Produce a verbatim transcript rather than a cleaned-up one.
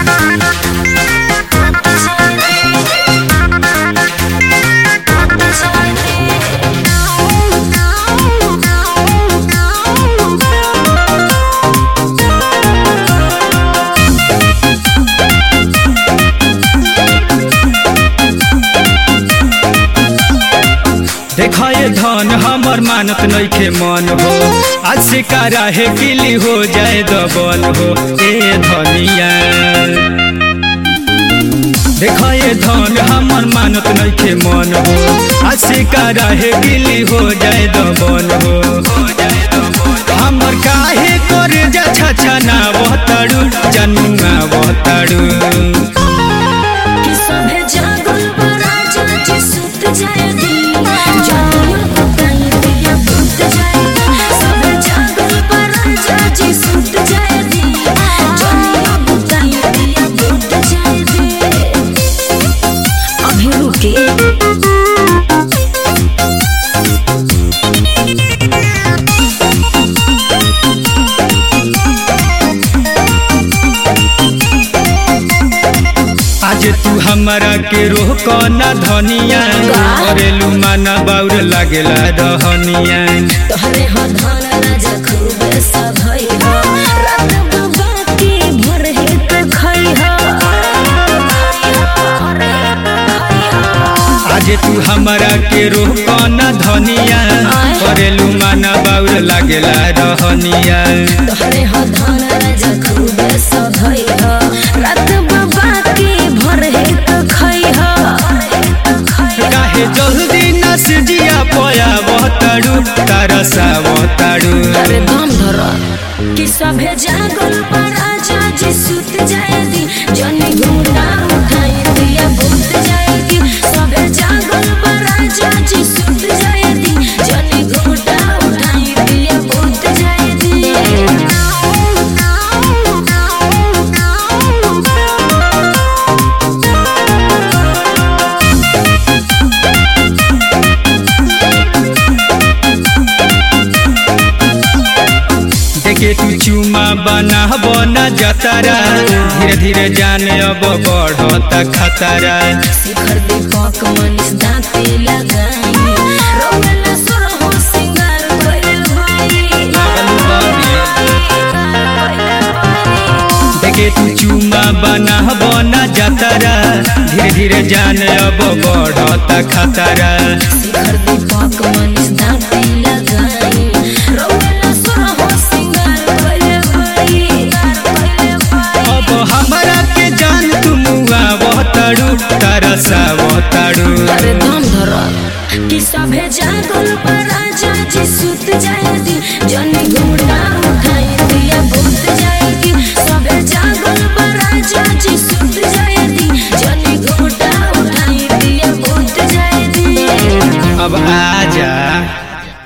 देखाए धन हमर मानत नइखे मन हो, आज से कारा है गिली हो जाए दबन हो ए धनिया। देखाए धन हमर मानत नइखे मन हो, आज से कारा है गिली हो जाए दबन हो। हमर काहे करे जा छछना बहताड़ू जनुआ बहताड़ू कि सभे जागल बड़ा जाजी सुत जाए दी जानियो बताई दिया भूत जाए। सभे जागल बड़ा जाजी सुत जाए दी जानियो बताई दिया भूत जाए दे। अभी रुके आज तू हमारा के रोक ना धनिया, करेलू माना बाउर लागेला रहनिया। तोहरे हो धन राजा खूब सधई हो, रात बाकी भर हे त खई हो। आज तू हमारा के रोक ना धनिया, करेलू माना बाउर लागेला रहनिया। तोहरे हो धन राजा खूब सधई हो, रात बाकी भर हे त खई हो। काहे जल्दी नस जिया पया बहताड़ू तरसा बहताड़ू। अरे दम धर कि सभे जागल बड़ा जाजी सुत जाए दी जनी घूटा उठाई दिया भूत जाए दी। सभे जागल बड़ा जाजी सुत जाए दी जनी घूटा उठाई दिया भूत जाए दी। देखे तू चुमा बना बना जतारा, धीरे धीरे जाने अब बढ़ता खतरा। शिखर दीपक मनीष दांते लगाई रोवेला सुर हो सिंगार कइल भाई। देखे तू चुमा बना बना जतारा, धीरे धीरे जाने अब बढ़ता खतरा। शिखर दीपक मनीष दांते लगाई रोवेला सुर हो सिंगार कइल भाई। अब हमारा के जान तुम बहताड़ू तरसा बहताड़ू। अरे दम धर कि सभे जागल बड़ा जाजी सुत जाए दी जनी घूटा उठाई दिया भूत जाए दी। सभे जागल बड़ा जाजी सुत जाए दी जनी घूटा उठाई दिया भूत जाए दी। अब आ